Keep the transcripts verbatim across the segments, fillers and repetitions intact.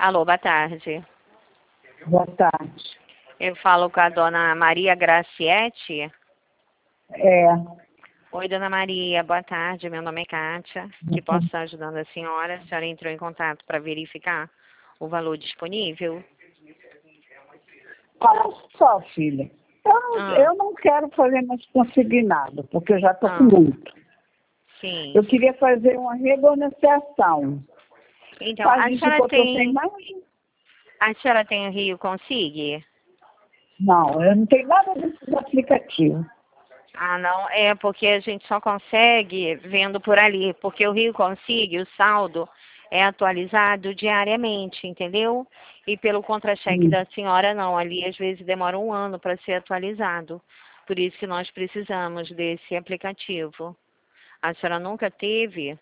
Alô, boa tarde. Boa tarde. Eu falo com a dona Maria Graciete. É. Oi, dona Maria, boa tarde. Meu nome é Kátia. Que posso estar ajudando a senhora? A senhora entrou em contato para verificar o valor disponível? Olha só, filha. Eu não, Ah. eu não quero fazer mais consignado, porque eu já estou Ah. com muito. Sim. Eu queria fazer uma renegociação. Então, Faz a isso senhora que eu estou tem, sem mais. a senhora tem o Rio Consigue? Não, eu não tenho nada desses aplicativos. Ah, não, é porque a gente só consegue vendo por ali, porque o Rio Consigue, o saldo é atualizado diariamente, entendeu? E pelo contra-cheque Hum. da senhora não, ali às vezes demora um ano para ser atualizado. Por isso que nós precisamos desse aplicativo. A senhora nunca teve?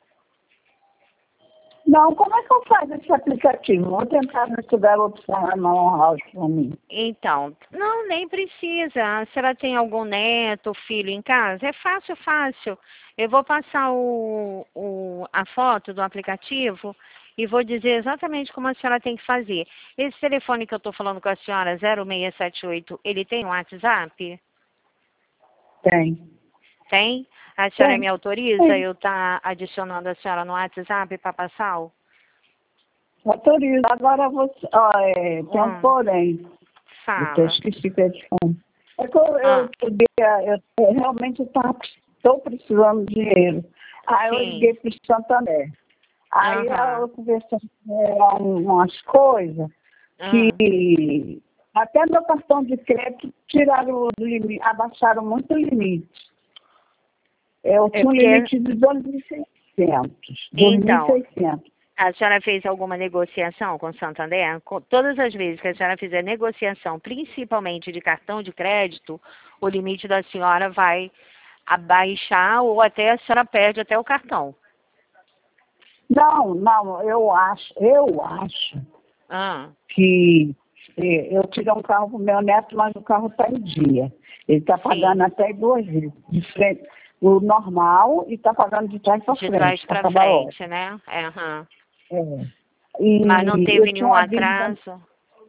Não, como é que eu faço esse aplicativo? Vou tentar ver se der opção na mão house para mim. Então, não, nem precisa. A senhora tem algum neto, filho em casa? É fácil, fácil. Eu vou passar o, o, a foto do aplicativo e vou dizer exatamente como a senhora tem que fazer. Esse telefone que eu estou falando com a senhora, zero seis sete oito, ele tem um WhatsApp? Tem. Tem? A senhora Tem. me autoriza Tem. eu estar adicionando a senhora no WhatsApp para passar o? Autorizo. Agora você. Ó, é, tem um Hum, porém. Eu até fala. esqueci que eu te falei. É que eu, eu, Ah, queria- eu, eu realmente estou precisando de dinheiro. Aí eu sim. liguei para o Santander. Aí Aham. eu conversei com ela umas coisas Ah. que até meu cartão de crédito tiraram o limite, abaixaram muito o limite. Eu É tinha um porque, limite de dois mil e seiscentos. então, dois mil e seiscentos. a senhora fez alguma negociação com o Santander? Com- Todas as vezes que a senhora fizer negociação, principalmente de cartão de crédito, o limite da senhora vai abaixar ou até a senhora perde até o cartão. Não, não, eu acho, eu acho Ah, que eh, eu tirei um carro para o meu neto, mas o carro está em dia. Ele está pagando sim, até duas vezes. De frente, o normal e está pagando de trás para de trás frente, para para acabar logo. frente, né? É, aham. É. Mas não E eu teve tinha nenhum uma dívida, atraso?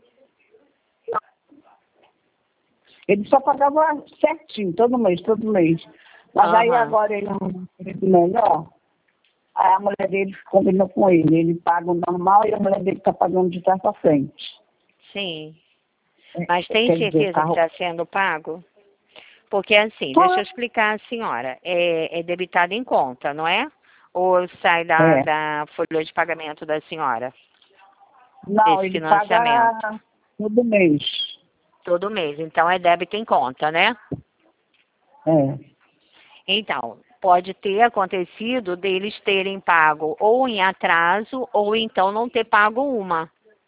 ele só pagava certinho, todo mês, todo mês. Mas aí Aham, agora ele é um emprego melhor. Aí a mulher dele combinou com ele. Ele paga o normal e a mulher dele está pagando de trás para frente. sim. É, Mas tem quer dizer, o certeza que carro. está sendo pago? Porque assim, deixa eu Tá. explicar à senhora, é, é debitado em conta, não é? Ou sai da, É. da folha de pagamento da senhora, Não, esse ele financiamento? paga todo mês. Todo mês, então é débito em conta, né? É. Então, pode ter acontecido deles terem pago ou em atraso, ou então não ter pago uma.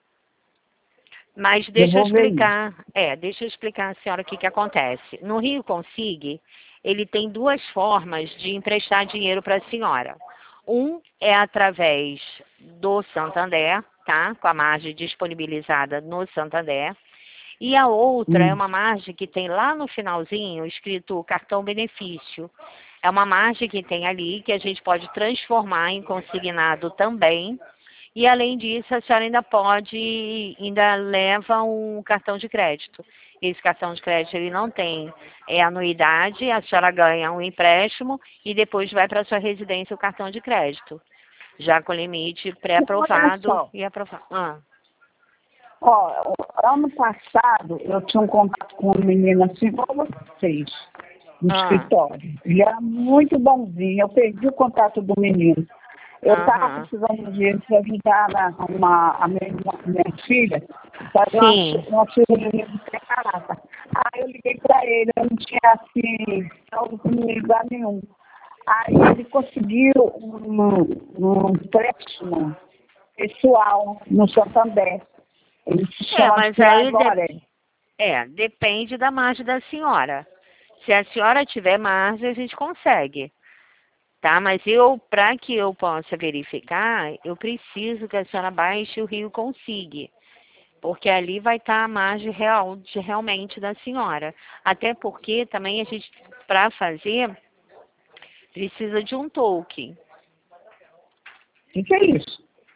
Mas Eu deixa eu vou ver isso. explicar, é, deixa eu explicar à senhora o que que acontece. No Rio Consigue, ele tem duas formas de emprestar dinheiro para a senhora. Um é através do Santander, tá? Com a margem disponibilizada no Santander. E a outra é Hum. uma margem que tem lá no finalzinho escrito cartão benefício. É uma margem que tem ali que a gente pode transformar em consignado também. E além disso, a senhora ainda pode, ainda leva um cartão de crédito. Esse cartão de crédito ele não tem é, anuidade, a senhora ganha um empréstimo e depois vai para a sua residência o cartão de crédito. Já com limite Então, olha pré-aprovado só. e aprovado. Ah, Ó, ano passado eu tinha um contato com um menino assim como vocês, no ah, escritório. Ele era muito bonzinho. Eu perdi o contato do menino. Eu estava aham. precisando de dinheiro para ajudar na, uma, a minha, minha filha, fazer uma, Sim. ci- uma cirurgia de catarata. Aí eu liguei para ele, eu não tinha assim, saldo com lugar nenhum. Aí ele conseguiu um, um empréstimo pessoal no Santander. Ele se É, chama mas aí de- Tiagoré. é, depende da margem da senhora. Se a senhora tiver margem, a gente consegue. Tá? Mas eu, para que eu possa verificar, eu preciso que a senhora baixe o Rio Consigue, porque ali vai estar a margem real de realmente da senhora. Até porque também a gente, para fazer, precisa de um token. O que, que é isso?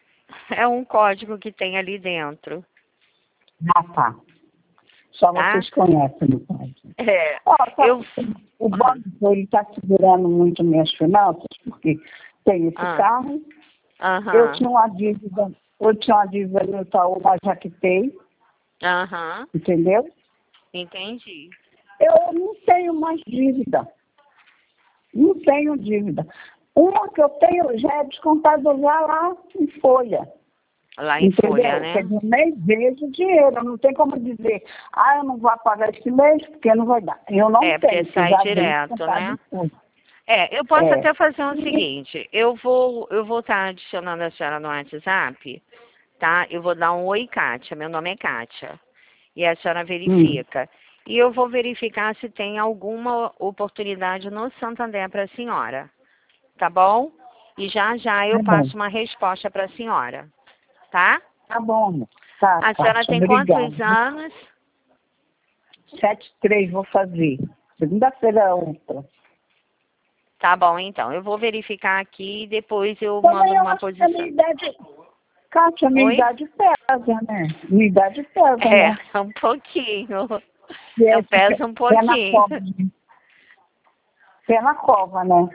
é um código que tem ali dentro. Ah, tá. Só Tá? vocês conhecem, no caso. É, Ó, tá, eu... o banco, ele está segurando muito minhas finanças, porque tem esse Ah, carro, aham, eu tinha uma dívida, eu tinha uma dívida no Itaú, mas já quitei, aham, entendeu? entendi. Eu não tenho mais dívida. Não tenho dívida. Uma que eu tenho já é descontada já lá em folha. Lá em Entendeu? folha, né? Quer dizer, nem vejo o dinheiro. Não tem como dizer, ah, eu não vou pagar esse mês porque não vai dar. Eu não É, tenho. porque sai já direto, descontado né? em folha. É, eu posso É. até fazer o seguinte, eu vou eu vou estar adicionando a senhora no WhatsApp, tá? Eu vou dar um oi, Kátia, meu nome é Kátia. E a senhora Hum. verifica. E eu vou verificar se tem alguma oportunidade no Santander para a senhora, tá bom? E já já eu Tá bom. passo uma resposta para a senhora, tá? Tá bom, amor. Tá, A senhora Kátia, tem obrigada. quantos anos? Sete, três vou fazer. Segunda-feira é outra. Tá bom, então. Eu vou verificar aqui e depois eu Também mando eu uma acho que a minha posição. idade... Kátia, a minha Oi? idade pesa, né? Minha idade pesa, né? É, um pouquinho. E Eu esse pé, peso um pé na pouquinho. cova, né? Pé na cova, né?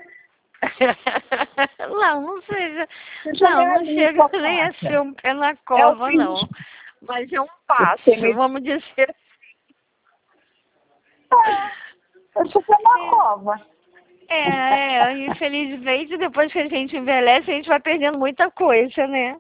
Não, não seja. Você Não, já é não chega limpa, nem a Kátia. ser um pé na É o cova, não. seguinte, Mas é um eu passo, tenho... vamos dizer. É, eu sou pé na cova. É, é, infelizmente, depois que a gente envelhece, a gente vai perdendo muita coisa, né?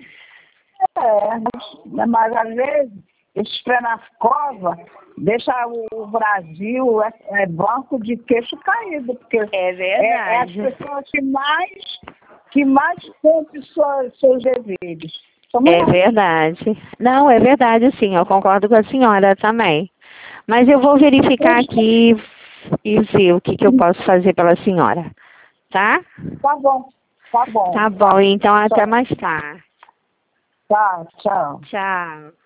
É, mas às vezes, esses pés na cova deixa o Brasil é, é banco de queixo caído, porque É é, é as verdade. pessoas que mais, que mais cumprem seus, seus deveres. Somos É nós. verdade. Não, é verdade, sim. Eu concordo com a senhora também. Mas eu vou verificar aqui e ver o que, que eu posso fazer pela senhora. Tá? Tá bom, tá bom. Tá bom, então até Tchau. mais tarde. Tá, tchau. Tchau.